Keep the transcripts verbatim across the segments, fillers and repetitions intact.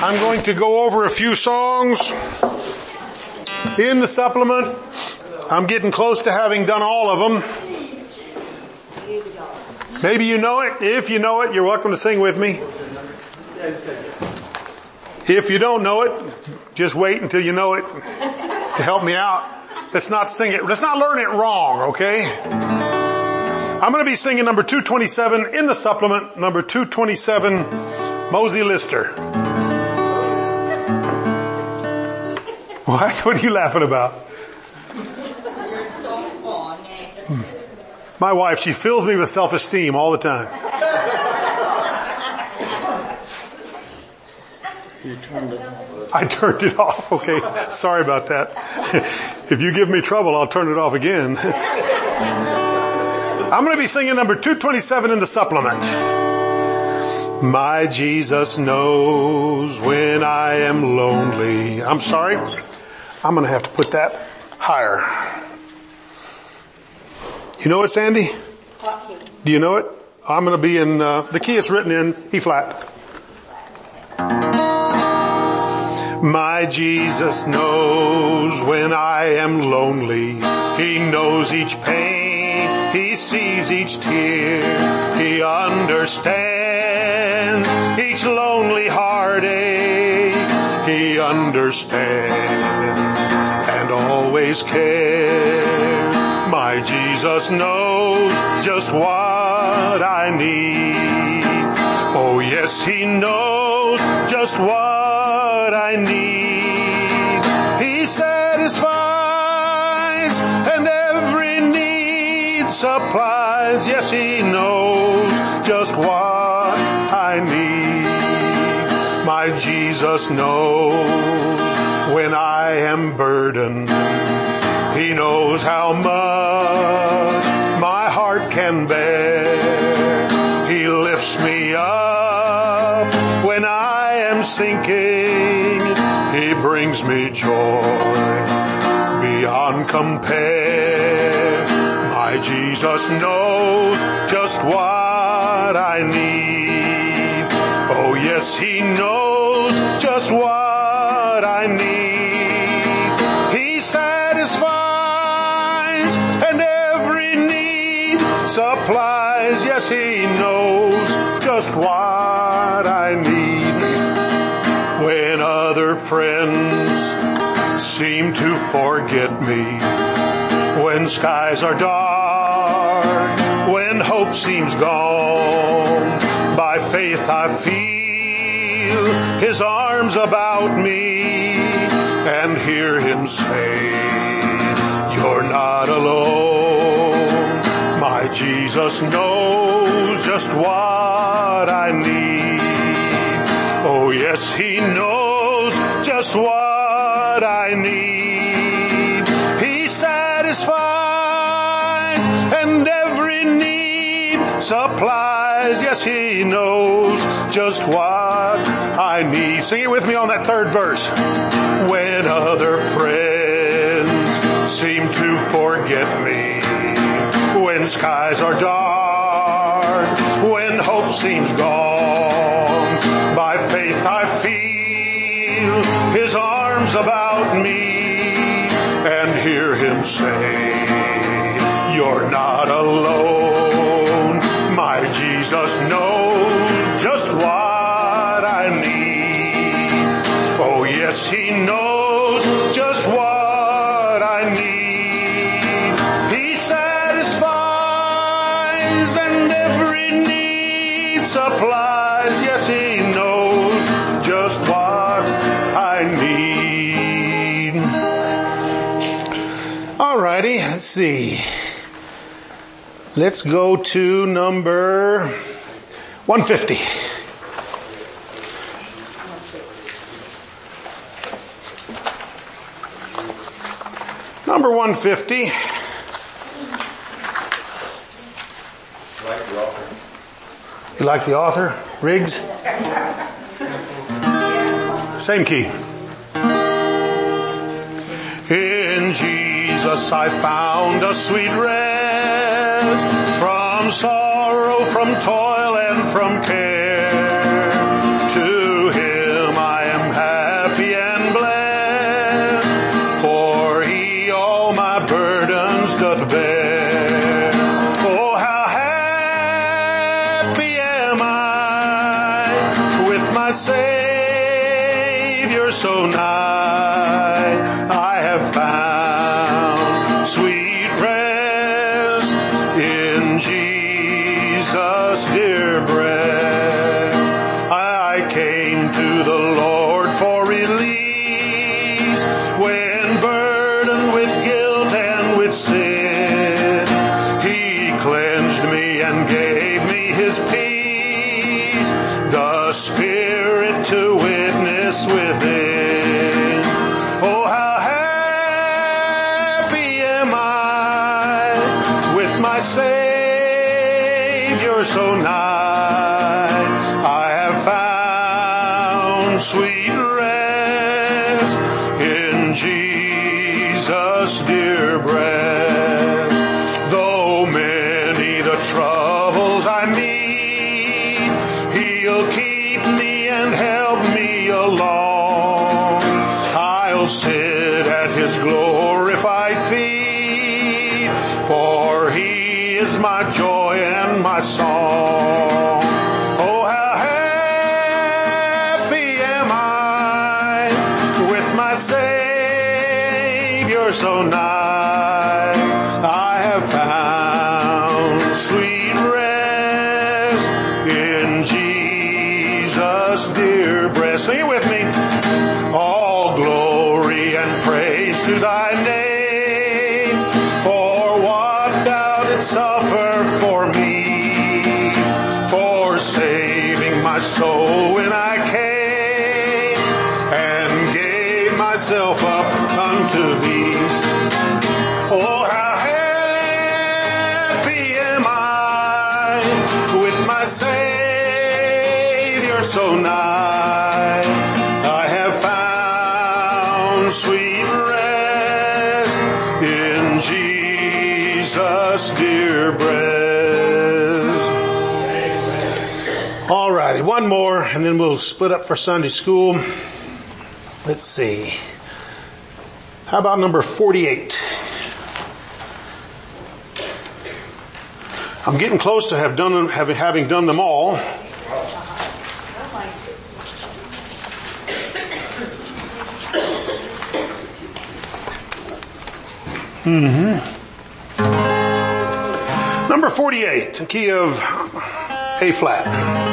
I'm going to go over a few songs in the supplement. I'm getting close to having done all of them. Maybe you know it. If you know it, you're welcome to sing with me. If you don't know it, just wait until you know it to help me out. Let's not sing it. Let's not learn it wrong, okay? I'm going to be singing number two twenty-seven in the supplement, number two twenty-seven, Mosey Lister. What? What are you laughing about? My wife, she fills me with self-esteem all the time. You turned it off. I turned it off. Okay. Sorry about that. If you give me trouble, I'll turn it off again. I'm going to be singing number two twenty-seven in the supplement. My Jesus knows when I am lonely. I'm sorry. I'm going to have to put that higher. You know it, Sandy? What key? Do you know it? I'm going to be in, uh, the key it's written in, E flat. My Jesus knows when I am lonely. He knows each pain. He sees each tear. He understands each lonely heartache. He understands and always cares. My Jesus knows just what I need. Oh yes, He knows just what I need. He satisfies and every need supplies. Yes, He knows just what I need. My Jesus knows when I am burdened. He knows how much my heart can bear. He lifts me up when I am sinking. He brings me joy beyond compare. My Jesus knows just what I need. Oh yes, He knows just what I need. He satisfies and every need supplies. Yes, He knows just what I need. When other friends seem to forget me, when skies are dark, when hope seems gone, by faith I feel His arms about me and hear Him say, you're not alone. My Jesus knows just what I need. Oh yes, He knows just what I need. He satisfies and every need supplies. Yes, He knows just what I need. Sing it with me on that third verse. When other friends seem to forget me, when skies are dark, when hope seems gone, by faith I feel His arms about me and hear Him say, you're not alone. My Jesus knows just what I need. Oh yes, He knows just what I need. He satisfies and every need supplies. Yes, He knows just what I need. Alrighty, let's see. Let's go to number one fifty. Number one fifty. Like the author. You like the author? Riggs? Same key. In Jesus I found a sweet rest from sorrow, from toil, and from care. To Him I am Savior so nigh, I have found sweet rest in Jesus' dear breast. I came to the Lord for release when burdened with guilt and with sin. He cleansed me and gave me His peace, the Spirit to witness within. Oh, how happy am I with my Savior so nigh. I have found sweet rest in Jesus' dear breast. Though many the troubles I meet, He'll keep me and help me along. I'll sit at His glorified feet, for He is my joy and my song. Oh, how happy am I with my Savior so nigh. I have found sweet rest in Jesus' dear breast. Sing it with me. All glory and praise to Thy name, for what Thou didst suffer for me, for saving my soul when I came and gave myself up unto Thee. Oh, how happy am I with my Savior so nigh. I have found sweet rest in Jesus' dear breast. All righty, one more and then we'll split up for Sunday school. Let's see. How about number forty-eight? I'm getting close to have done having, having done them all. Mm-hmm. Number forty-eight, the key of A flat.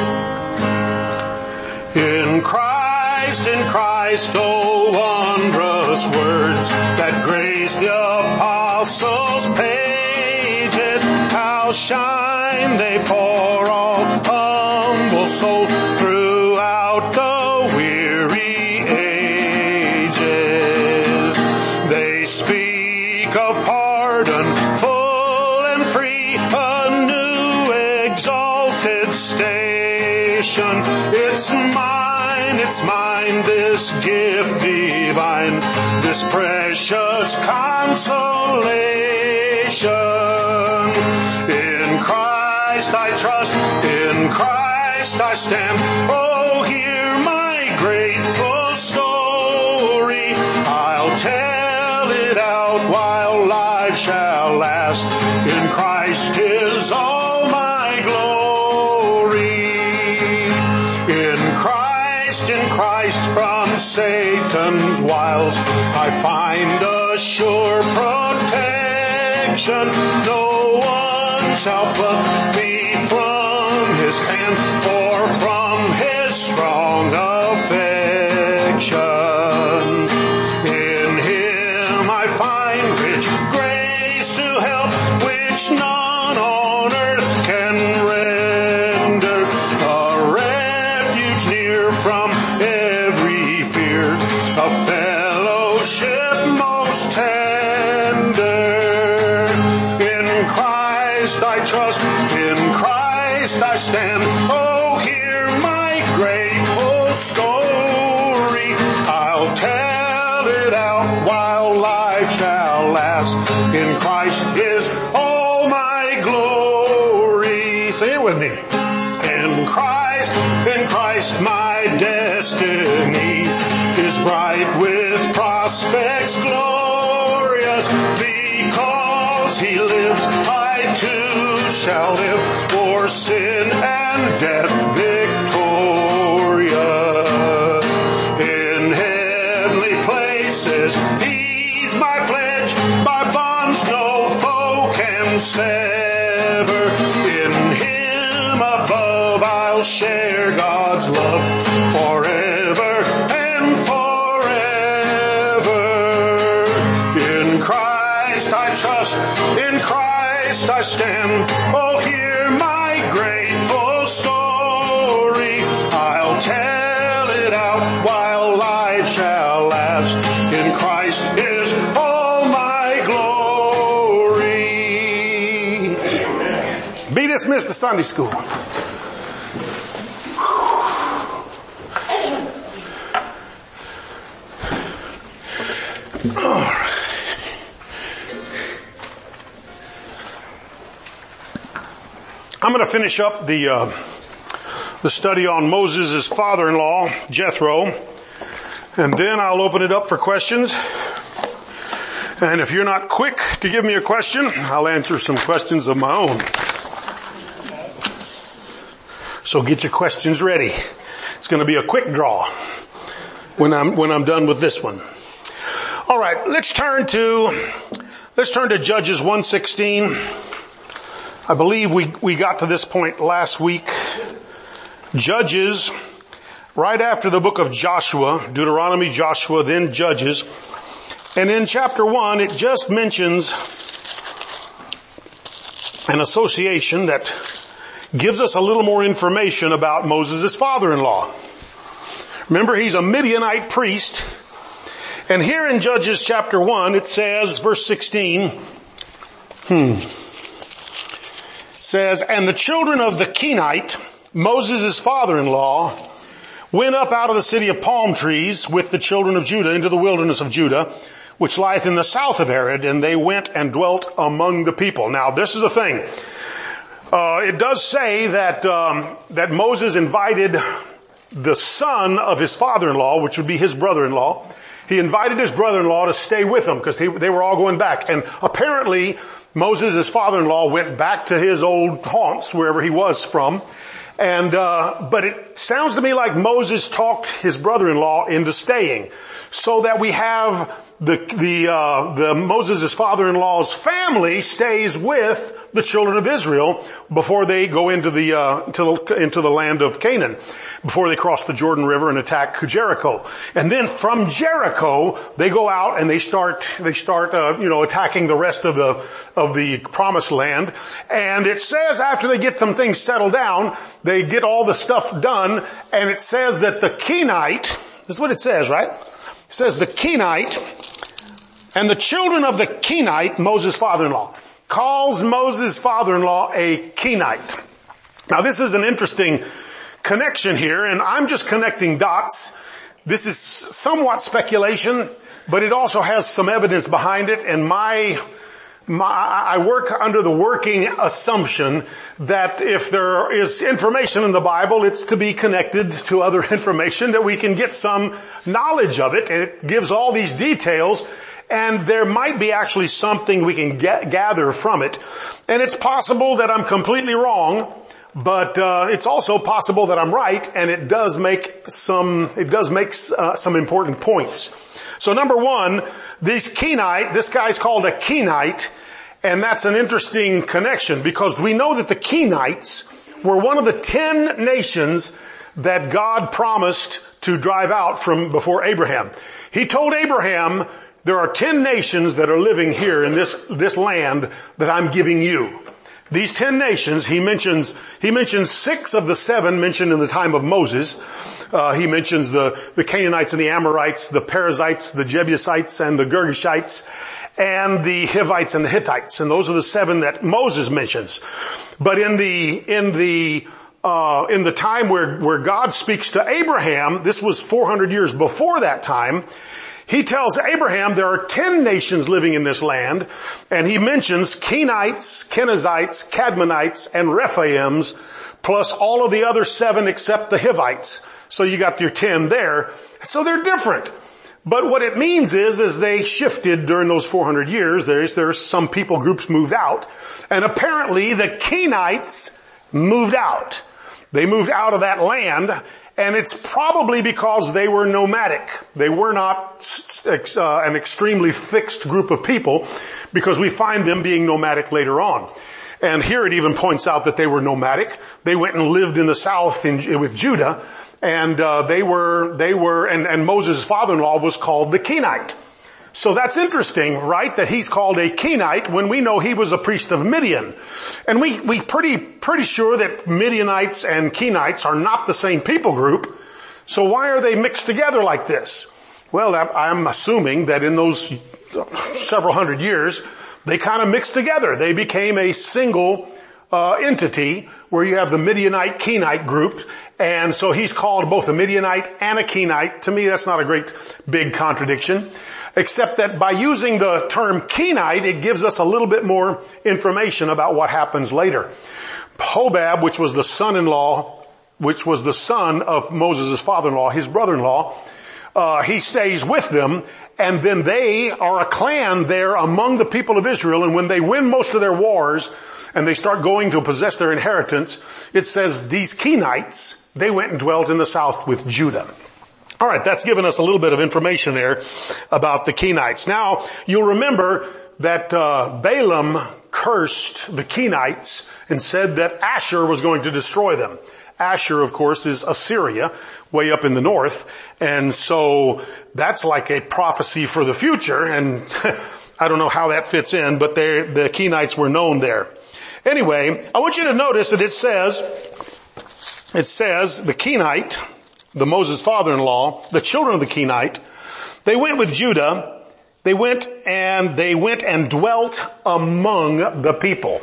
In Christ, in Christ, oh wondrous words that grace the apostles' pages, how shine they for all humble souls throughout the weary ages. They speak of pardon full and free, a new exalted station. It's mine, it's mine, this gift divine, this precious consolation. In Christ I trust, in Christ I stand. Oh, hear my grateful story. I'll tell it out while life shall last. In Christ is all my glory. In Christ, in Christ from Satan's wiles I find a sure protection. No one shall pluck me from His hand or from His strong affection. In Him I find rich grace to help, which none on earth can render. A refuge near from every fear, a fellowship most tender. In Christ I trust, in Christ I stand. Oh, hear my grateful story. I'll tell it out while life shall last. In Christ is all my glory. Say it with me. In Christ, in Christ my destiny is bright with prospects glorious. Because He lives, I too shall live, for sin and death victorious. In Him bonds no foe can sever. In him above I'll share God's love forever and forever. In Christ I trust, in Christ I stand. Oh, hear my grateful story. I'll tell it out while life shall last. In Christ is all my glory. Be dismissed to Sunday school. I'm going to finish up the uh, the study on Moses' father-in-law, Jethro, and then I'll open it up for questions. And if you're not quick to give me a question, I'll answer some questions of my own. So get your questions ready. It's going to be a quick draw when I'm when I'm done with this one. All right, let's turn to let's turn to Judges one sixteen. I believe we, we got to this point last week. Judges, right after the book of Joshua, Deuteronomy, Joshua, then Judges. And in chapter one, it just mentions an association that gives us a little more information about Moses' father-in-law. Remember, he's a Midianite priest. And here in Judges chapter one, it says, verse sixteen, hmm, says, and the children of the Kenite, Moses' father-in-law, went up out of the city of palm trees with the children of Judah into the wilderness of Judah, which lieth in the south of Arad, and they went and dwelt among the people. Now, this is the thing. Uh, it does say that, um, that Moses invited the son of his father-in-law, which would be his brother-in-law. He invited his brother-in-law to stay with him because they were all going back. And apparently, Moses, his father-in-law, went back to his old haunts, wherever he was from. And, uh, but it sounds to me like Moses talked his brother-in-law into staying so that we have the, the, uh, the Moses' father-in-law's family stays with the children of Israel before they go into the, uh, to the, into the land of Canaan, before they cross the Jordan River and attack Jericho. And then from Jericho, they go out and they start, they start, uh, you know, attacking the rest of the, of the promised land. And it says after they get some things settled down, they get all the stuff done, and it says that the Kenite, this is what it says, right? It says the Kenite and the children of the Kenite, Moses' father-in-law, calls Moses' father-in-law a Kenite. Now this is an interesting connection here, and I'm just connecting dots. This is somewhat speculation, but it also has some evidence behind it, and my My, I work under the working assumption that if there is information in the Bible, it's to be connected to other information, that we can get some knowledge of it, and it gives all these details, and there might be actually something we can get, gather from it. And it's possible that I'm completely wrong, but uh, it's also possible that I'm right, and it does make some, it does make uh, some important points. So number one, this Kenite, this guy's called a Kenite, and that's an interesting connection because we know that the Kenites were one of the ten nations that God promised to drive out from before Abraham. He told Abraham, there are ten nations that are living here in this, this land that I'm giving you. These ten nations, he mentions, he mentions six of the seven mentioned in the time of Moses. Uh, he mentions the, the Canaanites and the Amorites, the Perizzites, the Jebusites and the Girgashites, and the Hivites and the Hittites. And those are the seven that Moses mentions. But in the, in the, uh, in the time where, where God speaks to Abraham, this was four hundred years before that time, he tells Abraham there are ten nations living in this land, and he mentions Kenites, Kenizzites, Cadmonites, and Rephaims, plus all of the other seven except the Hivites. So you got your ten there. So they're different. But what it means is, is they shifted during those four hundred years. There's, there's some people groups moved out, and apparently the Kenites moved out. They moved out of that land. And it's probably because they were nomadic. They were not uh, an extremely fixed group of people, because we find them being nomadic later on. And here it even points out that they were nomadic. They went and lived in the south in, with Judah, and uh, they were, they were, and, and Moses' father-in-law was called the Kenite. So that's interesting, right? That he's called a Kenite when we know he was a priest of Midian. And we, we pretty, pretty sure that Midianites and Kenites are not the same people group. So why are they mixed together like this? Well, I'm assuming that in those several hundred years, they kind of mixed together. They became a single uh, entity where you have the Midianite Kenite group. And so he's called both a Midianite and a Kenite. To me, that's not a great big contradiction, except that by using the term Kenite, it gives us a little bit more information about what happens later. Hobab, which was the son-in-law, which was the son of Moses' father-in-law, his brother-in-law, uh, he stays with them, and then they are a clan there among the people of Israel, and when they win most of their wars, and they start going to possess their inheritance, it says these Kenites, they went and dwelt in the south with Judah. All right, that's given us a little bit of information there about the Kenites. Now, you'll remember that uh, Balaam cursed the Kenites and said that Asher was going to destroy them. Asher, of course, is Assyria, way up in the north, and so that's like a prophecy for the future, and I don't know how that fits in, but they, the Kenites were known there. Anyway, I want you to notice that it says, it says the Kenite, the Moses father-in-law, the children of the Kenite, they went with Judah, they went and they went and dwelt among the people.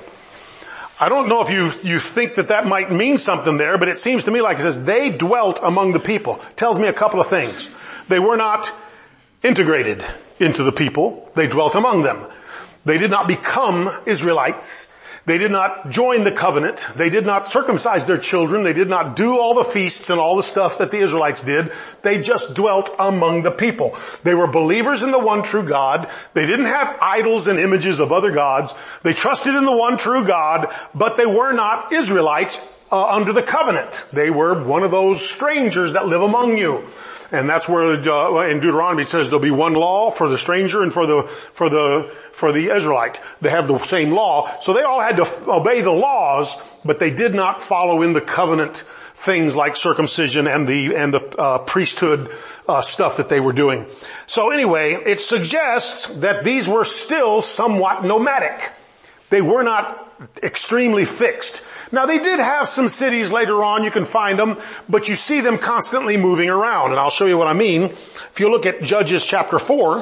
I don't know if you, you think that that might mean something there, but it seems to me like it says they dwelt among the people. Tells me a couple of things. They were not integrated into the people. They dwelt among them. They did not become Israelites. They did not join the covenant. They did not circumcise their children. They did not do all the feasts and all the stuff that the Israelites did. They just dwelt among the people. They were believers in the one true God. They didn't have idols and images of other gods. They trusted in the one true God, but they were not Israelites uh, under the covenant. They were one of those strangers that live among you. And that's where uh, in Deuteronomy it says there'll be one law for the stranger and for the, for the, for the Israelite. They have the same law. So they all had to f- obey the laws, but they did not follow in the covenant things like circumcision and the, and the, uh, priesthood, uh, stuff that they were doing. So anyway, it suggests that these were still somewhat nomadic. They were not extremely fixed. Now they did have some cities later on, you can find them, but you see them constantly moving around, and I'll show you what I mean. If you look at Judges chapter four,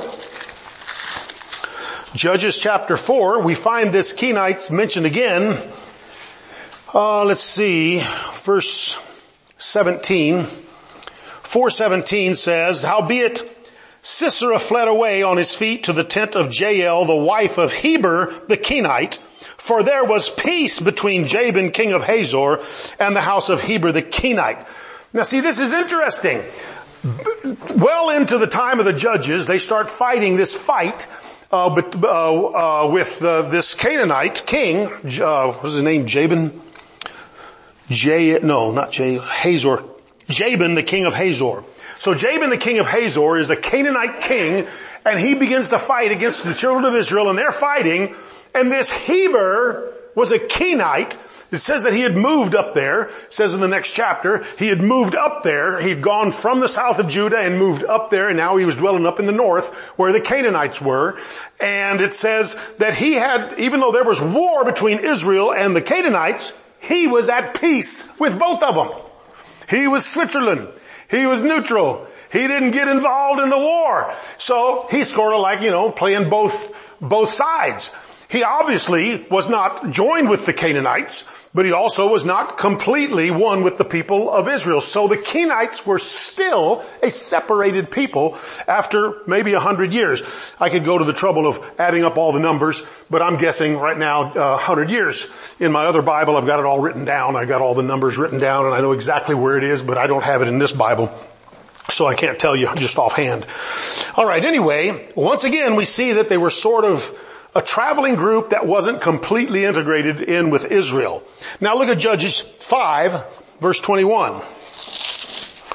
Judges chapter four, we find this Kenites mentioned again. Uh, let's see, verse seventeen. four seventeen says, "Howbeit Sisera fled away on his feet to the tent of Jael, the wife of Heber the Kenite, for there was peace between Jabin, king of Hazor, and the house of Heber the Kenite." Now see, this is interesting. Well into the time of the Judges, they start fighting this fight uh, but, uh, uh with uh, this Canaanite king. Uh, what was his name? Jabin? J, no, not J, Hazor. Jabin, the king of Hazor. So Jabin, the king of Hazor, is a Canaanite king, and he begins to fight against the children of Israel, and they're fighting. And this Heber was a Kenite. It says that he had moved up there. It says in the next chapter, he had moved up there. He had gone from the south of Judah and moved up there, and now he was dwelling up in the north where the Canaanites were. And it says that he had, even though there was war between Israel and the Canaanites, he was at peace with both of them. He was Switzerland. He was neutral. He didn't get involved in the war. So he's sort of like, you know, playing both, both sides. He obviously was not joined with the Canaanites, but he also was not completely one with the people of Israel. So the Kenites were still a separated people after maybe a hundred years. I could go to the trouble of adding up all the numbers, but I'm guessing right now a uh, hundred years. In my other Bible, I've got it all written down. I got all the numbers written down, and I know exactly where it is, but I don't have it in this Bible. So I can't tell you just offhand. All right, anyway, once again, we see that they were sort of a traveling group that wasn't completely integrated in with Israel. Now look at Judges five, verse twenty-one.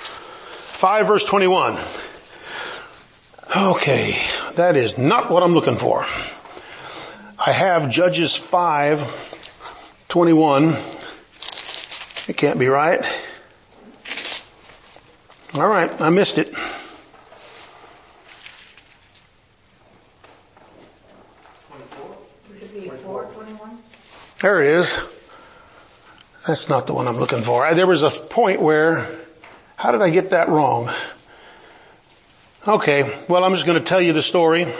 five verse twenty-one. Okay, that is not what I'm looking for. I have Judges five twenty-one. It can't be right. All right, I missed it. There it is. That's not the one I'm looking for. There was a point where, how did I get that wrong? Okay, well, I'm just going to tell you the story.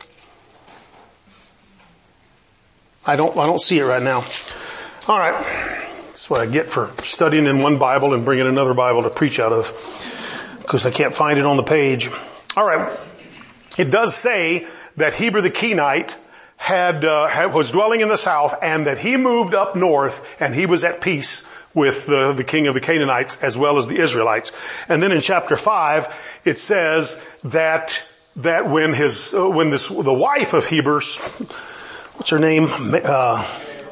I don't, I don't see it right now. All right. That's what I get for studying in one Bible and bringing another Bible to preach out of, because I can't find it on the page. All right. It does say that Heber the Kenite had, uh, had, was dwelling in the south, and that he moved up north and he was at peace with the, the king of the Canaanites as well as the Israelites. And then in chapter five, it says that, that when his, uh, when this, the wife of Heber, what's her name? Uh,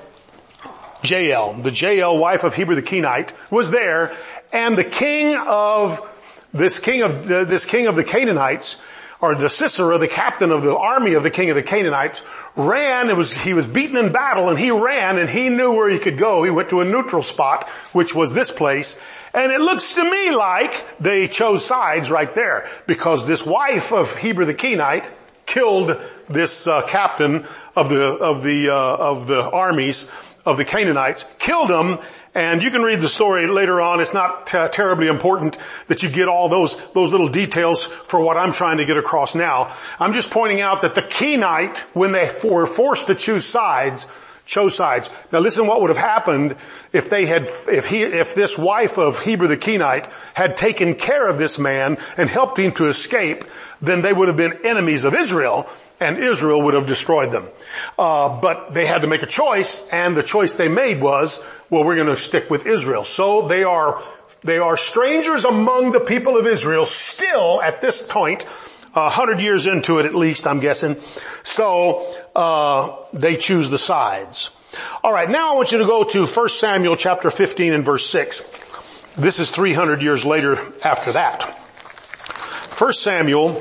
Jael, the Jael wife of Heber the Kenite was there, and the king of, this king of, uh, this king of the Canaanites, or the Sisera, the captain of the army of the king of the Canaanites, ran. It was, he was beaten in battle, and he ran, and he knew where he could go. He went to a neutral spot, which was this place. And it looks to me like they chose sides right there, because this wife of Heber the Kenite killed this uh, captain of the of the uh, of the armies of the Canaanites, killed him. And you can read the story later on. It's not t- terribly important that you get all those, those little details for what I'm trying to get across now. I'm just pointing out that the Kenite, when they were forced to choose sides, chose sides. Now listen what would have happened if they had, if he, if this wife of Heber the Kenite had taken care of this man and helped him to escape, then they would have been enemies of Israel, and Israel would have destroyed them. Uh, but they had to make a choice, and the choice they made was, well, we're going to stick with Israel. So they are, they are strangers among the people of Israel still at this point, a hundred years into it at least, I'm guessing. So, uh, they choose the sides. Alright, now I want you to go to First Samuel chapter fifteen and verse six. This is three hundred years later after that. First Samuel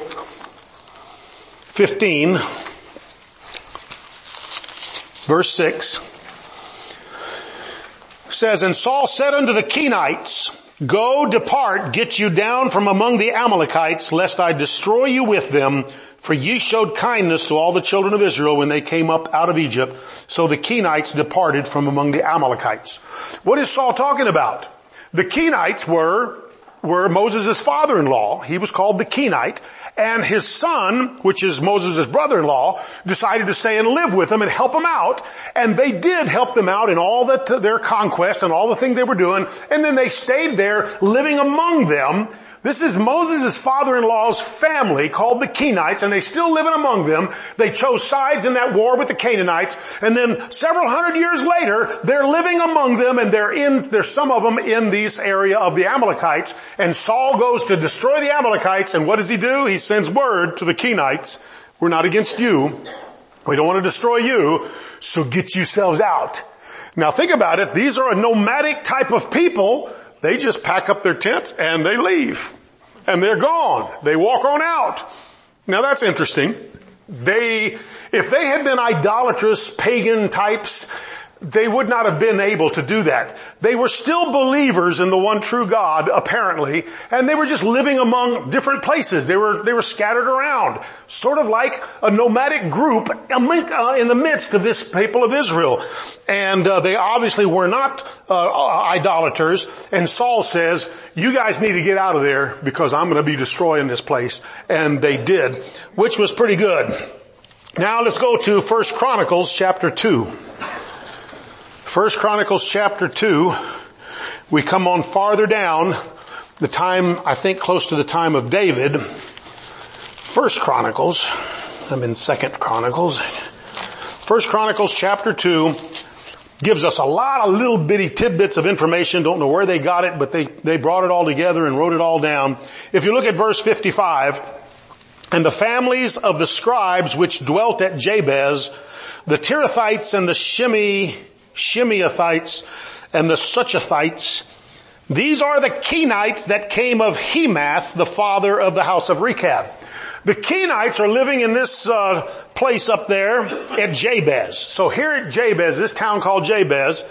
fifteen, verse six, says, And Saul said unto the Kenites, Go, depart, get you down from among the Amalekites, lest I destroy you with them, for ye showed kindness to all the children of Israel when they came up out of Egypt. So the Kenites departed from among the Amalekites. What is Saul talking about? The Kenites were, were Moses' father-in-law. He was called the Kenite. And his son, which is Moses' brother-in-law, decided to stay and live with them and help them out. And they did help them out in all that, their conquest and all the things they were doing. And then they stayed there living among them. This is Moses' father-in-law's family called the Kenites, and they still living among them. They chose sides in that war with the Canaanites, and then several hundred years later, they're living among them, and they're in, there's some of them in this area of the Amalekites, and Saul goes to destroy the Amalekites, and what does he do? He sends word to the Kenites, we're not against you. We don't want to destroy you, so get yourselves out. Now think about it. These are a nomadic type of people. They just pack up their tents and they leave. And they're gone. They walk on out. Now that's interesting. They, if they had been idolatrous, pagan types, they would not have been able to do that. They were still believers in the one true God, apparently, and they were just living among different places. They were, they were scattered around, sort of like a nomadic group in the midst of this people of Israel. And uh, they obviously were not uh, idolaters. And Saul says, you guys need to get out of there because I'm going to be destroying this place. And they did, which was pretty good. Now let's go to First Chronicles chapter two. First Chronicles chapter two, we come on farther down, the time, I think close to the time of David. First Chronicles, I'm in Second Chronicles. First Chronicles chapter two gives us a lot of little bitty tidbits of information. Don't know where they got it, but they, they brought it all together and wrote it all down. If you look at verse fifty-five, and the families of the scribes which dwelt at Jabez, the Tirathites and the Shimei, Shimeathites and the Suchathites, These are the Kenites that came of Hemath, the father of the house of Rechab. The Kenites are living in this uh, place up there at Jabez. So here at Jabez, this town called Jabez,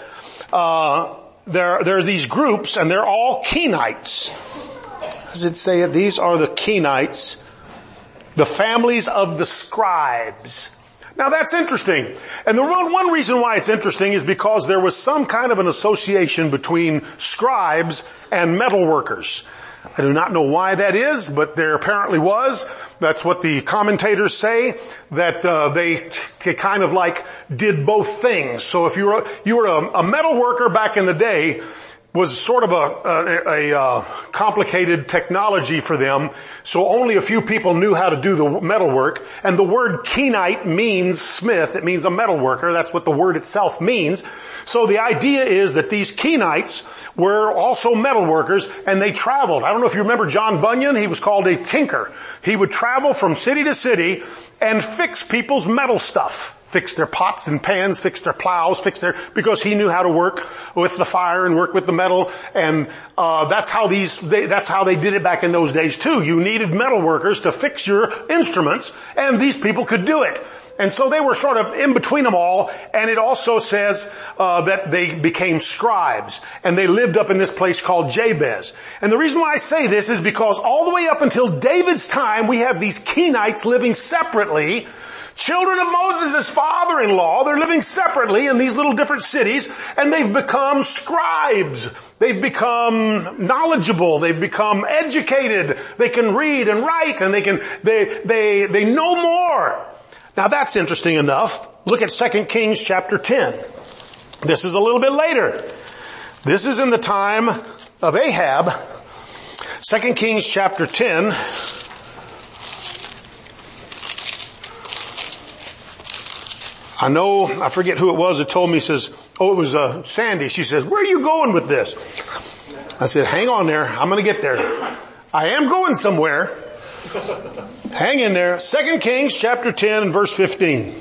uh, there, there are these groups, and they're all Kenites. Does it say it? These are the Kenites, the families of the scribes. Now that's interesting. And the one, one reason why it's interesting is because there was some kind of an association between scribes and metal workers. I do not know why that is, but there apparently was. That's what the commentators say, that uh, they t- kind of like did both things. So if you were, you were a, a metal worker back in the day, was sort of a, a, a, a complicated technology for them, so only a few people knew how to do the metal work. And the word Kenite means smith. It means a metal worker. That's what the word itself means. So the idea is that these Kenites were also metal workers, and they traveled. I don't know if you remember John Bunyan. He was called a tinker. He would travel from city to city and fix people's metal stuff. Fix their pots and pans, fix their plows, fix their, because he knew how to work with the fire and work with the metal. And, uh, that's how these, they, that's how they did it back in those days too. You needed metal workers to fix your instruments, and these people could do it. And so they were sort of in between them all, and it also says, uh, that they became scribes, and they lived up in this place called Jabez. And the reason why I say this is because all the way up until David's time, we have these Kenites living separately. Children of Moses' father-in-law, they're living separately in these little different cities, and they've become scribes. They've become knowledgeable. They've become educated. They can read and write, and they can, they, they, they know more. Now that's interesting enough. Look at Second Kings chapter ten. This is a little bit later. This is in the time of Ahab. Second Kings chapter ten. I know, I forget who it was that told me, says, oh, it was uh, Sandy. She says, where are you going with this? I said, hang on there. I'm going to get there. I am going somewhere. Hang in there. Second Kings chapter ten and verse fifteen.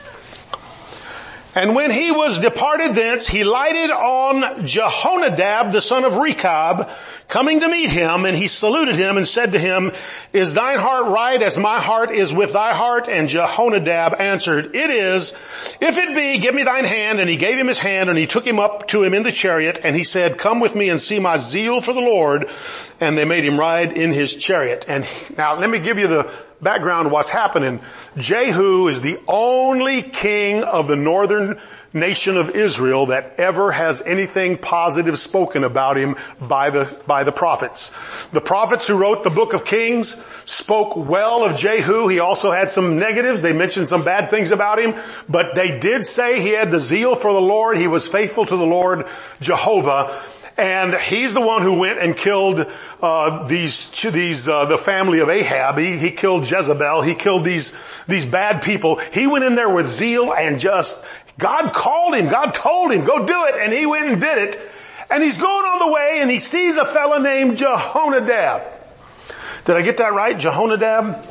And when he was departed thence, he lighted on Jehonadab, the son of Rechab, coming to meet him, and he saluted him and said to him, is thine heart right as my heart is with thy heart? And Jehonadab answered, it is. If it be, give me thine hand. And he gave him his hand, and he took him up to him in the chariot, and he said, come with me and see my zeal for the Lord. And they made him ride in his chariot. And now let me give you the background of what's happening. Jehu is the only king of the northern nation of Israel that ever has anything positive spoken about him by the, by the prophets. The prophets who wrote the book of Kings spoke well of Jehu. He also had some negatives. They mentioned some bad things about him, but they did say he had the zeal for the Lord. He was faithful to the Lord Jehovah. And he's the one who went and killed uh these these uh the family of Ahab. He, he killed Jezebel. He killed these these bad people. He went in there with zeal and just, God called him. God told him, go do it. And he went and did it. And he's going on the way, and he sees a fellow named Jehonadab. Did I get that right? Jehonadab?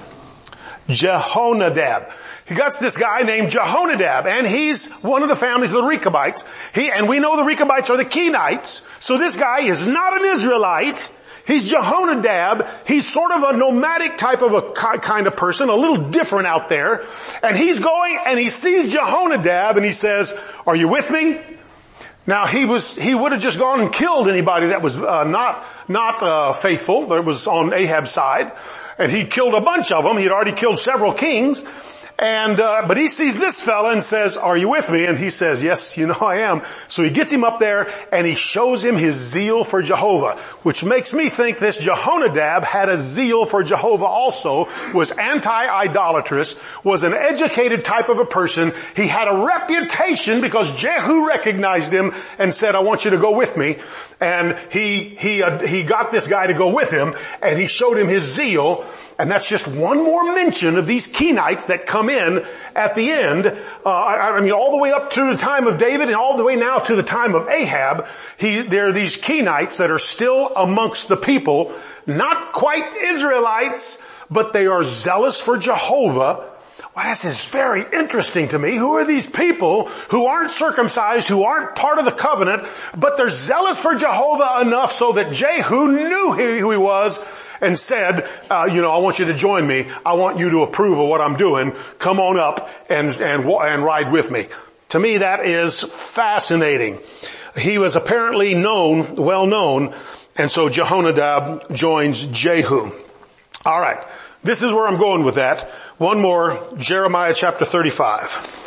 Jehonadab. He got this guy named Jehonadab, and he's one of the families of the Rechabites. He, and we know the Rechabites are the Kenites. So this guy is not an Israelite. He's Jehonadab. He's sort of a nomadic type of a kind of person, a little different out there. And he's going and he sees Jehonadab and he says, are you with me? Now he was, he would have just gone and killed anybody that was uh, not, not uh, faithful, that was on Ahab's side. And he killed a bunch of them. He'd already killed several kings. And, uh, but he sees this fella and says, are you with me? And he says, yes, you know I am. So he gets him up there and he shows him his zeal for Jehovah, which makes me think this Jehonadab had a zeal for Jehovah also, was anti-idolatrous, was an educated type of a person. He had a reputation because Jehu recognized him and said, I want you to go with me. And he, he, uh, he got this guy to go with him, and he showed him his zeal. And that's just one more mention of these Kenites that come in at the end. Uh, I, I mean, all the way up to the time of David and all the way now to the time of Ahab. He, there are these Kenites that are still amongst the people, not quite Israelites, but they are zealous for Jehovah. Well, this is very interesting to me. Who are these people who aren't circumcised, who aren't part of the covenant, but they're zealous for Jehovah enough so that Jehu knew who he was and said, uh, you know, I want you to join me. I want you to approve of what I'm doing. Come on up and, and, and ride with me. To me, that is fascinating. He was apparently known, well known, and so Jehonadab joins Jehu. All right. This is where I'm going with that. One more, Jeremiah chapter thirty-five.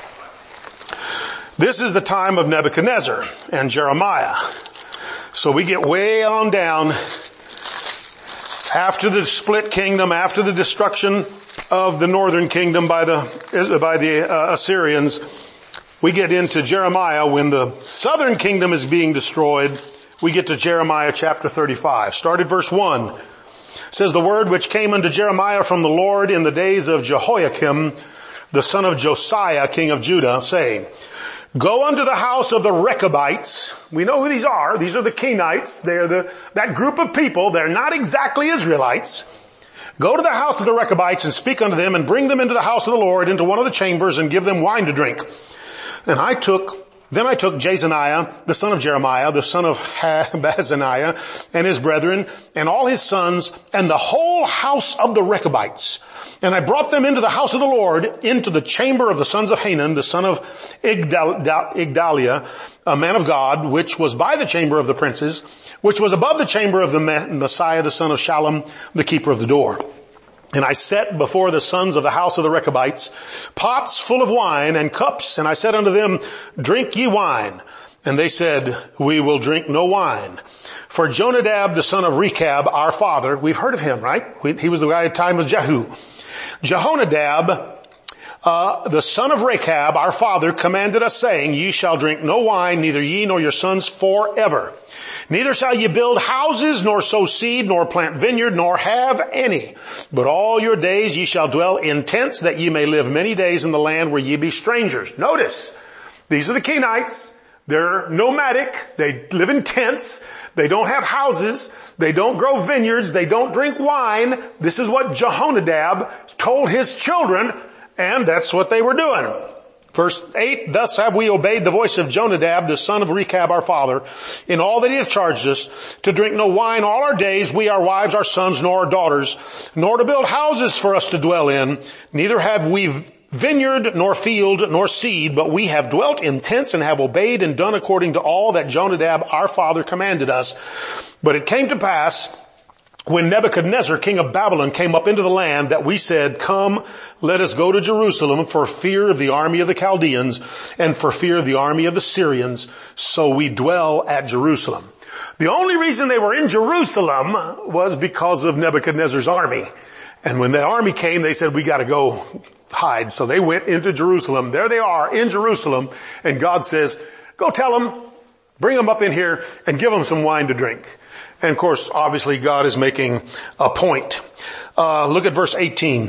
This is the time of Nebuchadnezzar and Jeremiah. So we get way on down after the split kingdom, after the destruction of the northern kingdom by the, by the uh, Assyrians. We get into Jeremiah when the southern kingdom is being destroyed. We get to Jeremiah chapter thirty-five. Start at verse one. It says, the word which came unto Jeremiah from the Lord in the days of Jehoiakim, the son of Josiah, king of Judah, saying, go unto the house of the Rechabites. We know who these are. These are the Kenites. They're the, that group of people. They're not exactly Israelites. Go to the house of the Rechabites and speak unto them and bring them into the house of the Lord into one of the chambers and give them wine to drink. And I took Then I took Jezaniah, the son of Jeremiah, the son of Bazaniah, and his brethren, and all his sons, and the whole house of the Rechabites. And I brought them into the house of the Lord, into the chamber of the sons of Hanan, the son of Igdaliah, a man of God, which was by the chamber of the princes, which was above the chamber of the Messiah, the son of Shallum, the keeper of the door. And I set before the sons of the house of the Rechabites pots full of wine and cups, and I said unto them, drink ye wine. And they said, we will drink no wine. For Jonadab, the son of Rechab, our father, we've heard of him, right? He was the guy at the time of Jehu. Jehonadab, Uh, the son of Rechab, our father, commanded us, saying, ye shall drink no wine, neither ye nor your sons forever. Neither shall ye build houses, nor sow seed, nor plant vineyard, nor have any. But all your days ye shall dwell in tents, that ye may live many days in the land where ye be strangers. Notice, these are the Kenites. They're nomadic. They live in tents. They don't have houses. They don't grow vineyards. They don't drink wine. This is what Jehonadab told his children. And that's what they were doing. Verse eight, thus have we obeyed the voice of Jonadab, the son of Rechab, our father, in all that he hath charged us, to drink no wine all our days, we, our wives, our sons, nor our daughters, nor to build houses for us to dwell in. Neither have we vineyard, nor field, nor seed, but we have dwelt in tents and have obeyed and done according to all that Jonadab, our father, commanded us. But it came to pass, when Nebuchadnezzar, king of Babylon, came up into the land, that we said, come, let us go to Jerusalem for fear of the army of the Chaldeans and for fear of the army of the Syrians. So we dwell at Jerusalem. The only reason they were in Jerusalem was because of Nebuchadnezzar's army. And when the army came, they said, we got to go hide. So they went into Jerusalem. There they are in Jerusalem. And God says, go tell them, bring them up in here and give them some wine to drink. And of course, obviously God is making a point. Uh, look at verse eighteen.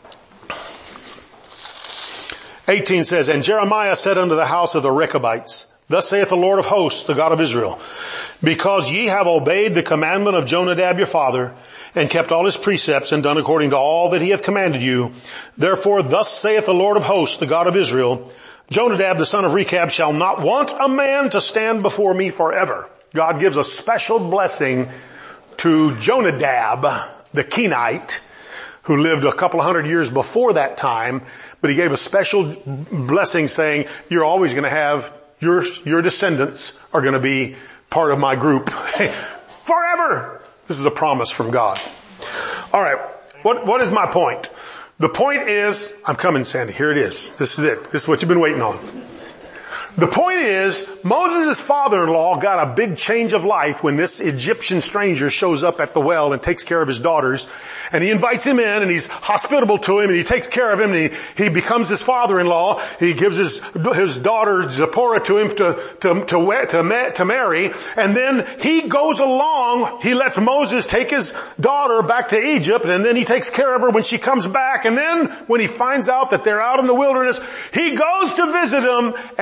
eighteen says, and Jeremiah said unto the house of the Rechabites, thus saith the Lord of hosts, the God of Israel, because ye have obeyed the commandment of Jonadab your father, and kept all his precepts, and done according to all that he hath commanded you, therefore thus saith the Lord of hosts, the God of Israel, Jonadab the son of Rechab shall not want a man to stand before me forever. God gives a special blessing to Jonadab, the Kenite, who lived a couple of hundred years before that time, but he gave a special blessing saying, you're always going to have, your, your descendants are going to be part of my group forever. This is a promise from God. All right. What, what is my point? The point is, I'm coming, Sandy. Here it is. This is it. This is what you've been waiting on. The point is, Moses' father-in-law got a big change of life when this Egyptian stranger shows up at the well and takes care of his daughters. And he invites him in and he's hospitable to him and he takes care of him and he, he becomes his father-in-law. He gives his, his daughter Zipporah to him to, to, to, to, to marry. And then he goes along, he lets Moses take his daughter back to Egypt and then he takes care of her when she comes back. And then when he finds out that they're out in the wilderness, he goes to visit them and he's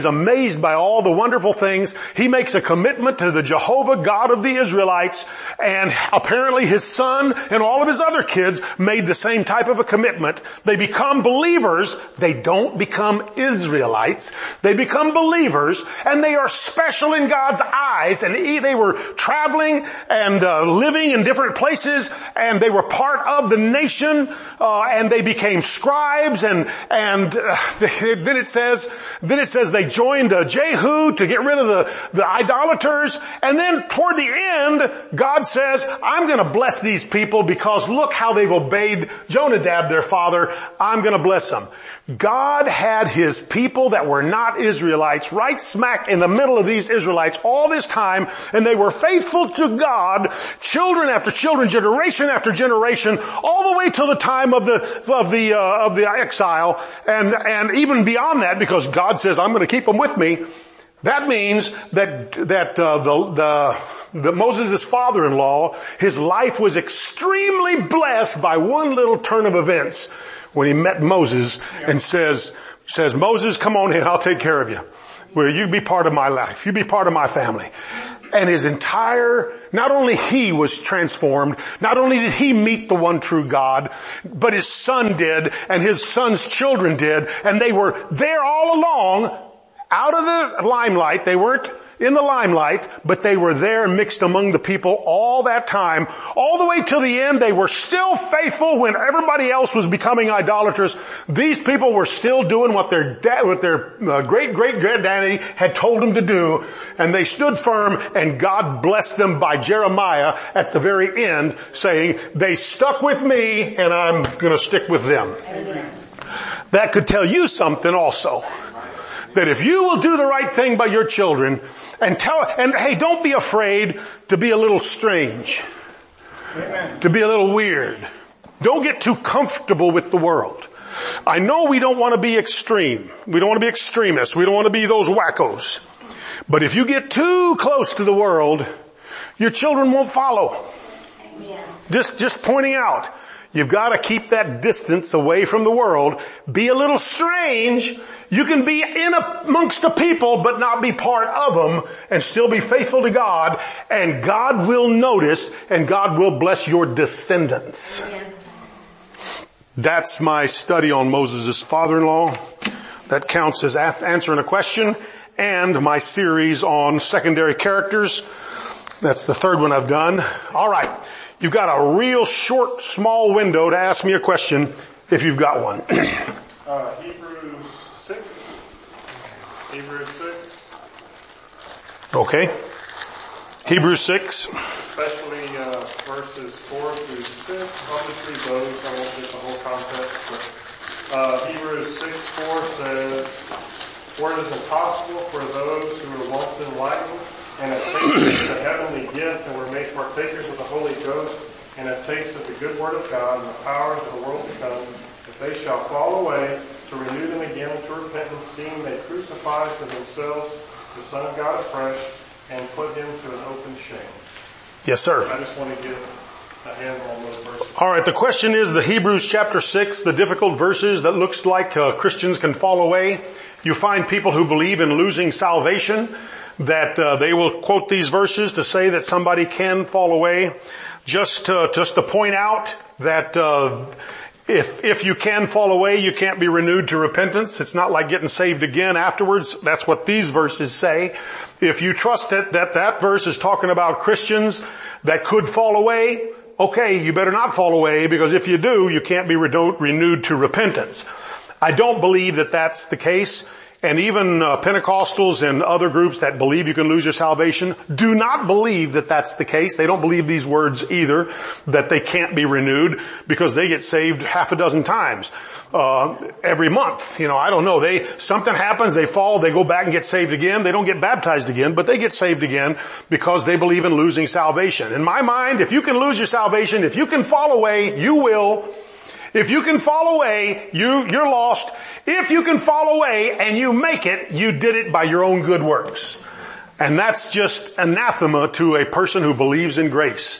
amazed by all the wonderful things. He makes a commitment to the Jehovah God of the Israelites, and apparently his son and all of his other kids made the same type of a commitment. They become believers. They don't become Israelites. They become believers, and they are special in God's eyes, and they were traveling and uh, living in different places, and they were part of the nation, uh, and they became scribes, and and uh, then it says, then it says they joined uh, Jehu to get rid of the, the idolaters, and then toward the end, God says, I'm going to bless these people because look how they've obeyed Jonadab, their father. I'm going to bless them. God had his people that were not Israelites right smack in the middle of these Israelites all this time, and they were faithful to God, children after children, generation after generation, all the way till the time of the of the uh, of the exile, and and even beyond that, because God says, I'm going to keep them with me. That means that that uh, the the the Moses' father-in-law, his life was extremely blessed by one little turn of events. When he met Moses and says, says, Moses, come on in, I'll take care of you. Well, you be part of my life. You be part of my family. And his entire, not only he was transformed, not only did he meet the one true God, but his son did, and his son's children did, and they were there all along, out of the limelight. They weren't in the limelight, but they were there mixed among the people all that time. All the way till the end, they were still faithful when everybody else was becoming idolaters. These people were still doing what their dad, what their uh, great great granddaddy had told them to do, and they stood firm, and God blessed them by Jeremiah at the very end, saying, they stuck with me, and I'm going to stick with them. Amen. That could tell you something also. That if you will do the right thing by your children and tell, and hey, don't be afraid to be a little strange. Amen. To be a little weird. Don't get too comfortable with the world. I know we don't want to be extreme. We don't want to be extremists. We don't want to be those wackos. But if you get too close to the world, your children won't follow. Amen. Just, just pointing out. You've got to keep that distance away from the world. Be a little strange. You can be in amongst the people, but not be part of them, and still be faithful to God. And God will notice, and God will bless your descendants. Amen. That's my study on Moses' father-in-law. That counts as answering a question. And my series on secondary characters. That's the third one I've done. All right. You've got a real short, small window to ask me a question if you've got one. uh, Hebrews six. Hebrews six. Okay. Hebrews six. Especially uh, verses four through six. I'll just read those. I won't get the whole context. But, uh, Hebrews six four says, for it is impossible for those who were once enlightened and have tasted the heavenly gift and were made partakers of the Holy Ghost and have tasted the good word of God and the powers of the world to come, if they shall fall away, to renew them again unto repentance, seeing they crucify to themselves the Son of God afresh and put him to an open shame. Yes, sir. I just want to get a handle on those verses. All right, the question is the Hebrews chapter six, the difficult verses that looks like uh, Christians can fall away. You find people who believe in losing salvation, that uh, they will quote these verses to say that somebody can fall away. Just to, just to point out that uh, if if you can fall away, you can't be renewed to repentance. It's not like getting saved again afterwards. That's what these verses say. If you trust that that, that verse is talking about Christians that could fall away, okay, you better not fall away, because if you do, you can't be renewed to repentance. I don't believe that that's the case. And even uh, Pentecostals and other groups that believe you can lose your salvation do not believe that that's the case. They don't believe these words either, that they can't be renewed, because they get saved half a dozen times uh every month. You know, I don't know. They something happens, they fall, they go back and get saved again. They don't get baptized again, but they get saved again because they believe in losing salvation. In my mind, if you can lose your salvation, if you can fall away, you will. If you can fall away, you, you're lost. If you can fall away and you make it, you did it by your own good works. And that's just anathema to a person who believes in grace.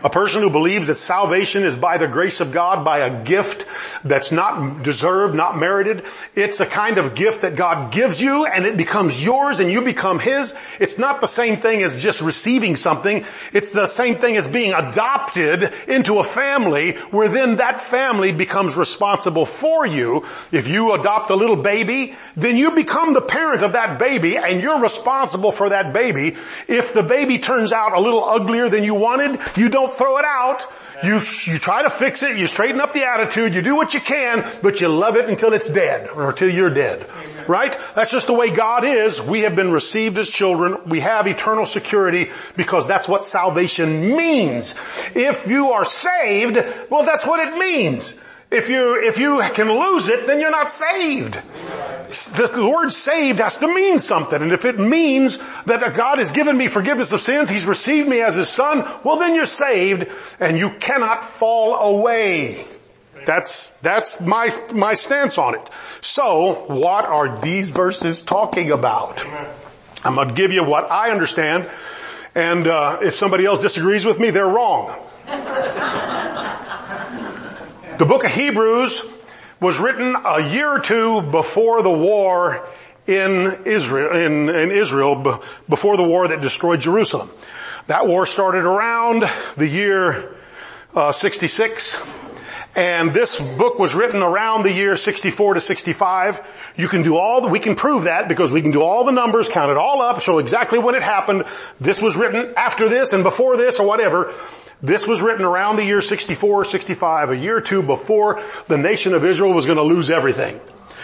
A person who believes that salvation is by the grace of God, by a gift that's not deserved, not merited. It's a kind of gift that God gives you and it becomes yours and you become His. It's not the same thing as just receiving something. It's the same thing as being adopted into a family where then that family becomes responsible for you. If you adopt a little baby, then you become the parent of that baby and you're responsible for that baby. If the baby turns out a little uglier than you wanted, you don't throw it out. You, you try to fix it, you straighten up the attitude, you do what you can, but you love it until it's dead or until you're dead. Right? That's just the way God is. We have been received as children. We have eternal security because that's what salvation means. If you are saved, well, that's what it means. If you, if you can lose it, then you're not saved. The word saved has to mean something. And if it means that God has given me forgiveness of sins, He's received me as His son, well then you're saved and you cannot fall away. That's, that's my, my stance on it. So, what are these verses talking about? I'm going to give you what I understand. And, uh, if somebody else disagrees with me, they're wrong. The book of Hebrews was written a year or two before the war in Israel, in, in Israel, b- before the war that destroyed Jerusalem. That war started around the year, uh, sixty-six. And this book was written around the year sixty-four to sixty-five. You can do all the, we can prove that because we can do all the numbers, count it all up, show exactly when it happened. This was written after this and before this or whatever. This was written around the year sixty-four, sixty-five, a year or two before the nation of Israel was going to lose everything.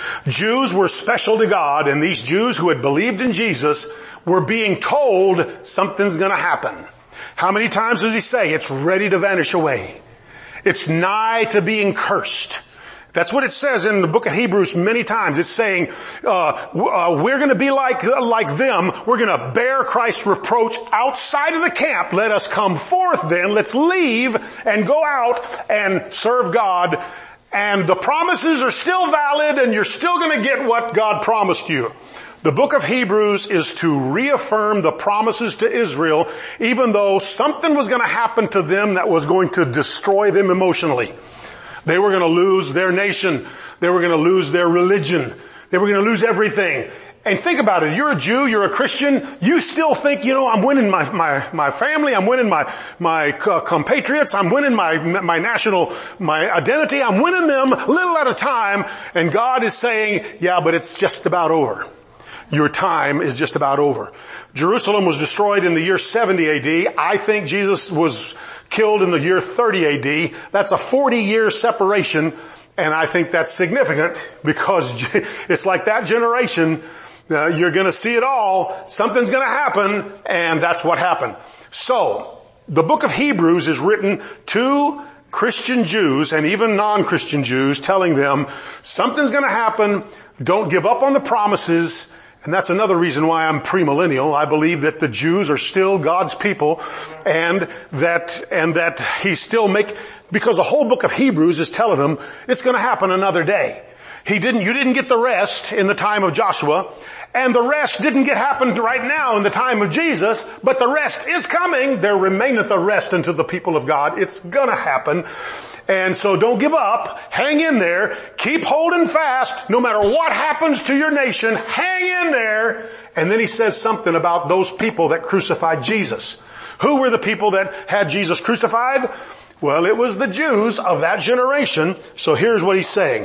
Jews were special to God, and these Jews who had believed in Jesus were being told something's going to happen. How many times does He say it's ready to vanish away? It's nigh to being cursed. That's what it says in the book of Hebrews many times. It's saying, uh, uh we're gonna be like, like them. We're gonna bear Christ's reproach outside of the camp. Let us come forth then. Let's leave and go out and serve God. And the promises are still valid and you're still gonna get what God promised you. The book of Hebrews is to reaffirm the promises to Israel, even though something was going to happen to them that was going to destroy them emotionally. They were going to lose their nation. They were going to lose their religion. They were going to lose everything. And think about it. You're a Jew. You're a Christian. You still think, you know, I'm winning my, my, my family. I'm winning my, my compatriots. I'm winning my, my national, my identity. I'm winning them little at a time. And God is saying, yeah, but it's just about over. Your time is just about over. Jerusalem was destroyed in the year seventy A D. I think Jesus was killed in the year thirty A D. That's a forty year separation, and I think that's significant because it's like that generation. Uh, you're going to see it all. Something's going to happen, and that's what happened. So, the book of Hebrews is written to Christian Jews and even non-Christian Jews, telling them something's going to happen. Don't give up on the promises. And that's another reason why I'm premillennial. I believe that the Jews are still God's people and that, and that He still make, because the whole book of Hebrews is telling them it's going to happen another day. He didn't, you didn't get the rest in the time of Joshua, and the rest didn't get happened right now in the time of Jesus, but the rest is coming. There remaineth a rest unto the people of God. It's gonna happen. And so don't give up. Hang in there. Keep holding fast. No matter what happens to your nation, hang in there. And then he says something about those people that crucified Jesus. Who were the people that had Jesus crucified? Well, it was the Jews of that generation. So here's what he's saying.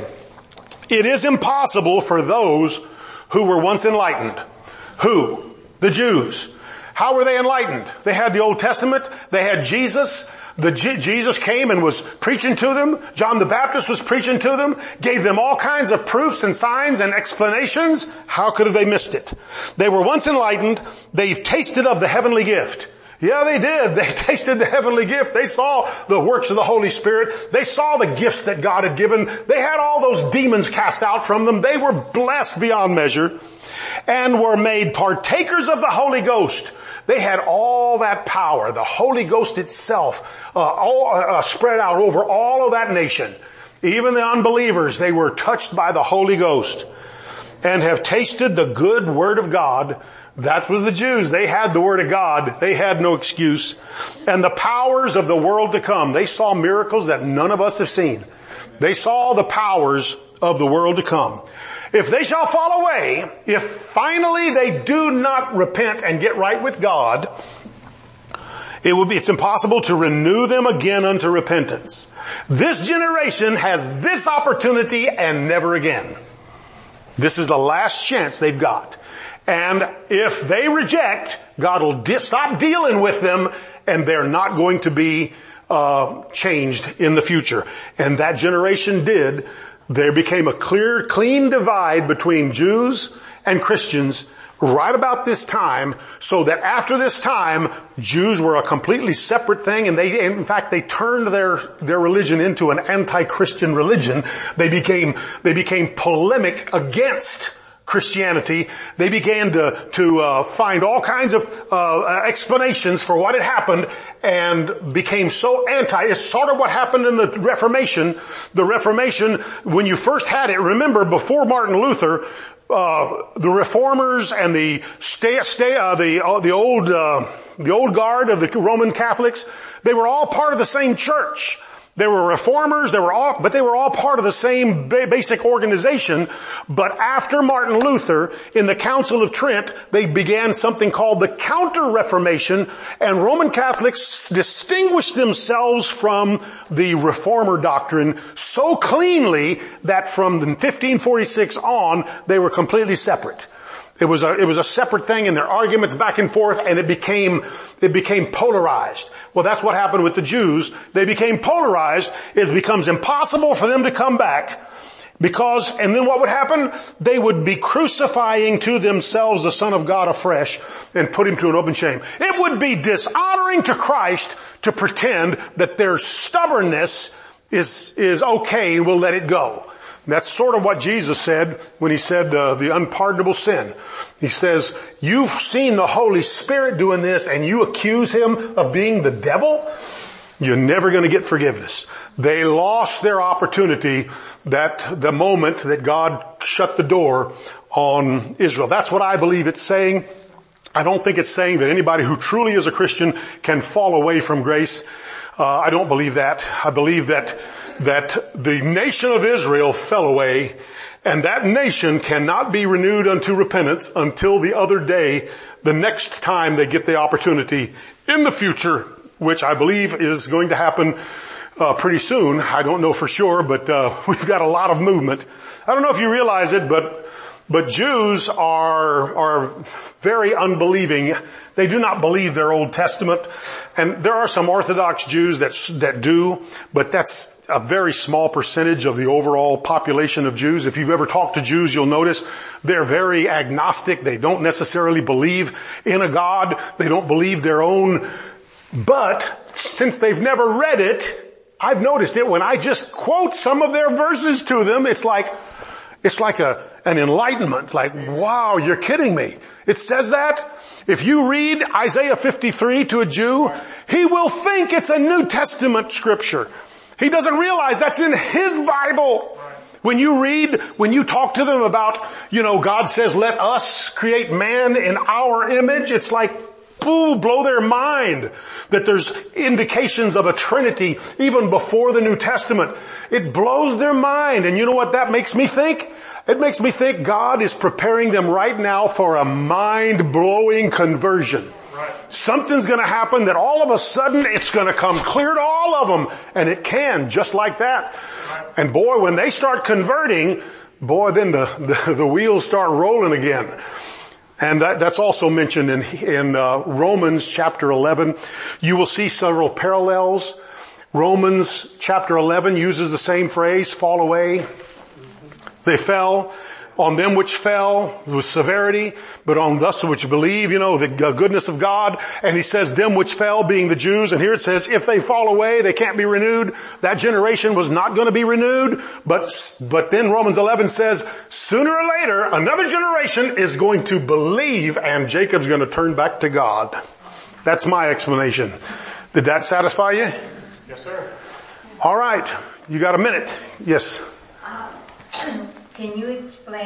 It is impossible for those who were once enlightened. Who? The Jews. How were they enlightened? They had the Old Testament. They had Jesus. The G- Jesus came and was preaching to them. John the Baptist was preaching to them, gave them all kinds of proofs and signs and explanations. How could have they missed it? They were once enlightened. They've tasted of the heavenly gift. Yeah, they did. They tasted the heavenly gift. They saw the works of the Holy Spirit. They saw the gifts that God had given. They had all those demons cast out from them. They were blessed beyond measure and were made partakers of the Holy Ghost. They had all that power, the Holy Ghost itself, uh, all uh, spread out over all of that nation. Even the unbelievers, they were touched by the Holy Ghost. and have tasted the good word of God. That was the Jews. They had the word of God. They had no excuse. And the powers of the world to come. They saw miracles that none of us have seen. They saw the powers of the world to come. If they shall fall away, if finally they do not repent and get right with God, it will be, it's impossible to renew them again unto repentance. This generation has this opportunity and never again. This is the last chance they've got. And if they reject, God will de- stop dealing with them, and they're not going to be uh changed in the future. And that generation did. There became a clear, clean divide between Jews and Christians right about this time, so that after this time, Jews were a completely separate thing, and they, in fact, they turned their, their religion into an anti-Christian religion. They became, they became polemic against Christianity. They began to, to, uh, find all kinds of, uh, explanations for what had happened and became so anti. It's sort of what happened in the Reformation. The Reformation, when you first had it, remember before Martin Luther, uh, the reformers and the stay, stay, uh, the, uh, the old, uh, the old guard of the Roman Catholics, they were all part of the same church. They were reformers, they were all, but they were all part of the same ba- basic organization. But after Martin Luther, in the Council of Trent, they began something called the Counter-Reformation, and Roman Catholics distinguished themselves from the Reformer doctrine so cleanly that from fifteen forty-six on, they were completely separate. It was a, it was a separate thing, and their arguments back and forth, and it became, it became polarized. Well, that's what happened with the Jews. They became polarized. It becomes impossible for them to come back because, and then what would happen? They would be crucifying to themselves the Son of God afresh and put him to an open shame. It would be dishonoring to Christ to pretend that their stubbornness is, is okay and we'll let it go. That's sort of what Jesus said when he said uh, the unpardonable sin. He says, you've seen the Holy Spirit doing this and you accuse him of being the devil? You're never going to get forgiveness. They lost their opportunity that the moment that God shut the door on Israel. That's what I believe it's saying. I don't think it's saying that anybody who truly is a Christian can fall away from grace. Uh, I don't believe that. I believe that that the nation of Israel fell away, and that nation cannot be renewed unto repentance until the other day, the next time they get the opportunity in the future, which I believe is going to happen uh, pretty soon. I don't know for sure, but uh, we've got a lot of movement. I don't know if you realize it, but but Jews are are very unbelieving. They do not believe their Old Testament, and there are some Orthodox Jews that that do, but that's a very small percentage of the overall population of Jews. If you've ever talked to Jews, you'll notice they're very agnostic. They don't necessarily believe in a God. They don't believe their own. But since they've never read it, I've noticed it when I just quote some of their verses to them. It's like, it's like a, an enlightenment. Like, wow, you're kidding me. It says that. If you read Isaiah fifty-three to a Jew, he will think it's a New Testament scripture. He doesn't realize that's in his Bible. When you read, when you talk to them about, you know, God says, let us create man in our image, it's like, ooh, blow their mind that there's indications of a Trinity even before the New Testament. It blows their mind. And you know what that makes me think? It makes me think God is preparing them right now for a mind-blowing conversion. Right. Something's going to happen that all of a sudden it's going to come clear to all of them. And it can, just like that. Right. And boy, when they start converting, boy, then the, the, the wheels start rolling again. And that, that's also mentioned in, in uh, Romans chapter eleven. You will see several parallels. Romans chapter eleven uses the same phrase, fall away. They fell. On them which fell with severity, but on us which believe, you know, the goodness of God. And he says them which fell being the Jews. And here it says if they fall away, they can't be renewed. That generation was not going to be renewed. But, but then Romans eleven says sooner or later, another generation is going to believe and Jacob's going to turn back to God. That's my explanation. Did that satisfy you? Yes, sir. All right. You got a minute. Yes. Can you explain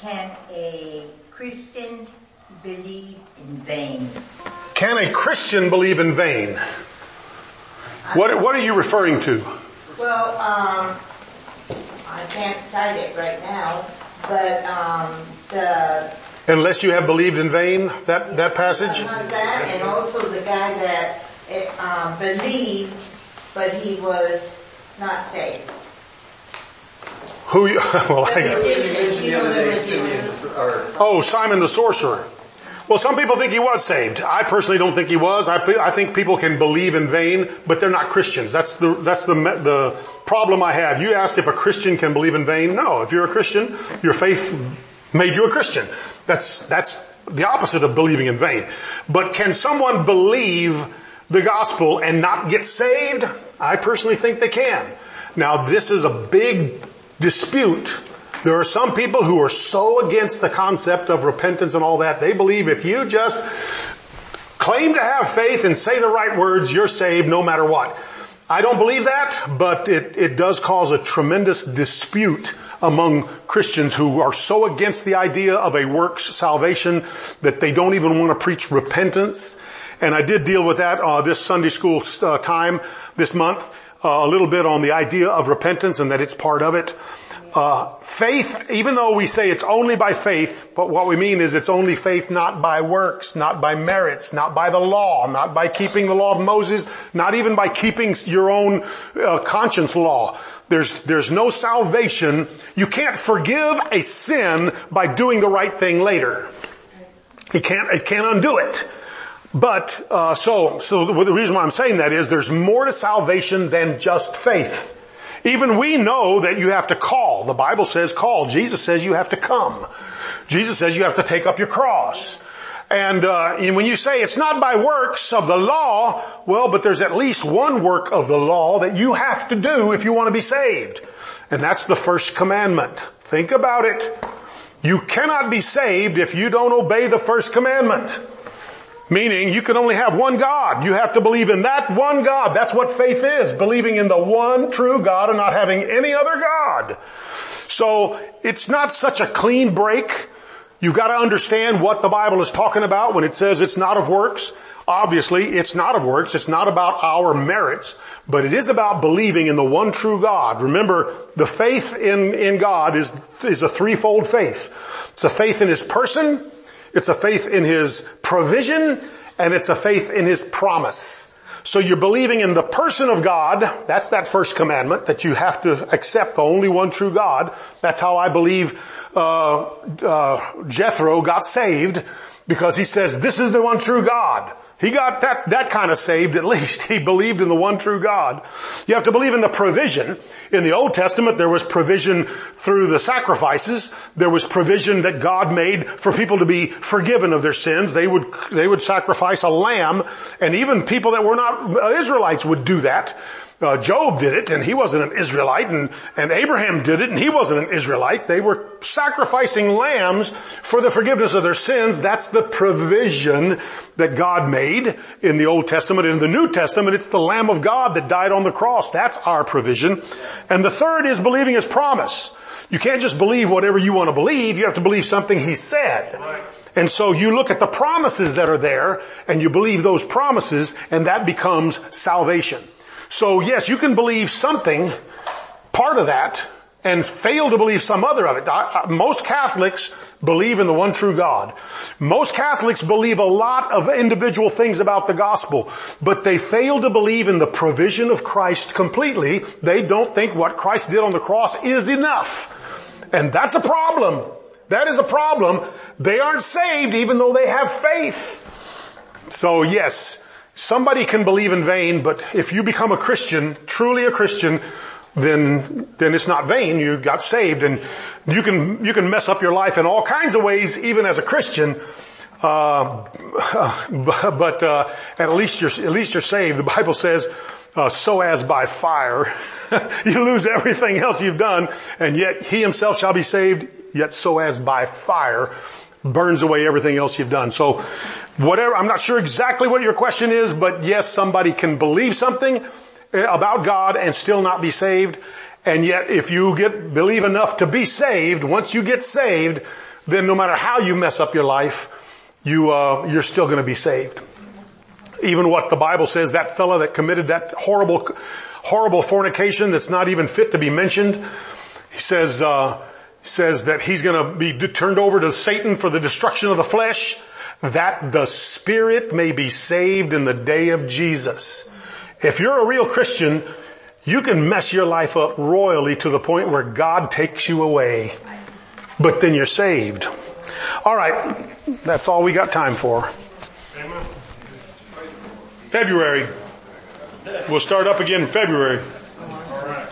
can a Christian believe in vain? Can a Christian believe in vain? What, what are you referring to? Well, um, I can't cite it right now, but um, the... Unless you have believed in vain, that, that passage? That, and also the guy that um, believed, but he was not saved. Who you, well, I, oh, Simon the sorcerer. Well, some people think he was saved. I personally don't think he was. I, I think people can believe in vain, but they're not Christians. That's the, that's the, the problem I have. You asked if a Christian can believe in vain. No, if you're a Christian, your faith made you a Christian. That's, that's the opposite of believing in vain. But can someone believe the gospel and not get saved? I personally think they can. Now, this is a big dispute. There are some people who are so against the concept of repentance and all that. They believe if you just claim to have faith and say the right words, you're saved no matter what. I don't believe that, but it, it does cause a tremendous dispute among Christians who are so against the idea of a works salvation that they don't even want to preach repentance. And I did deal with that uh, this Sunday school uh, time this month, uh, a little bit on the idea of repentance and that it's part of it. Uh, faith, even though we say it's only by faith, but what we mean is it's only faith not by works, not by merits, not by the law, not by keeping the law of Moses, not even by keeping your own uh, conscience law. There's, there's no salvation. You can't forgive a sin by doing the right thing later. You can't, it can't undo it. But, uh, so, so the reason why I'm saying that is there's more to salvation than just faith. Even we know that you have to call. The Bible says call. Jesus says you have to come. Jesus says you have to take up your cross. And, uh, and when you say it's not by works of the law, well, but there's at least one work of the law that you have to do if you want to be saved. And that's the first commandment. Think about it. You cannot be saved if you don't obey the first commandment. Meaning you can only have one God. You have to believe in that one God. That's what faith is. Believing in the one true God and not having any other God. So it's not such a clean break. You've got to understand what the Bible is talking about when it says it's not of works. Obviously, it's not of works. It's not about our merits, but it is about believing in the one true God. Remember, the faith in, in God is, is a threefold faith. It's a faith in His person. It's a faith in His provision, and it's a faith in His promise. So you're believing in the person of God. That's that first commandment, that you have to accept the only one true God. That's how I believe uh, uh Jethro got saved, because he says, this is the one true God. He got that, that kind of saved at least. He believed in the one true God. You have to believe in the provision. In the Old Testament, there was provision through the sacrifices. There was provision that God made for people to be forgiven of their sins. They would, they would sacrifice a lamb, and even people that were not Israelites would do that. Uh, Job did it, and he wasn't an Israelite, and, and Abraham did it, and he wasn't an Israelite. They were sacrificing lambs for the forgiveness of their sins. That's the provision that God made in the Old Testament. In the New Testament, it's the Lamb of God that died on the cross. That's our provision. And the third is believing His promise. You can't just believe whatever you want to believe. You have to believe something He said. And so you look at the promises that are there, and you believe those promises, and that becomes salvation. So yes, you can believe something, part of that, and fail to believe some other of it. I, I, most Catholics believe in the one true God. Most Catholics believe a lot of individual things about the gospel, but they fail to believe in the provision of Christ completely. They don't think what Christ did on the cross is enough. And that's a problem. That is a problem. They aren't saved even though they have faith. So yes, somebody can believe in vain, but if you become a Christian, truly a Christian, then, then it's not vain. You got saved, and you can, you can mess up your life in all kinds of ways, even as a Christian. Uh, but, uh, at least you're, at least you're saved. The Bible says, uh, so as by fire. You lose everything else you've done, and yet He Himself shall be saved, yet so as by fire. Burns away everything else you've done. So whatever, I'm not sure exactly what your question is, but yes, somebody can believe something about God and still not be saved. And yet if you get, believe enough to be saved, once you get saved, then no matter how you mess up your life, you, uh, you're still going to be saved. Even what the Bible says, that fella that committed that horrible, horrible fornication that's not even fit to be mentioned, he says, uh, says that he's going to be turned over to Satan for the destruction of the flesh, that the spirit may be saved in the day of Jesus. If you're a real Christian, you can mess your life up royally to the point where God takes you away. But then you're saved. All right. That's all we got time for. Amen. February. We'll start up again in February. All right.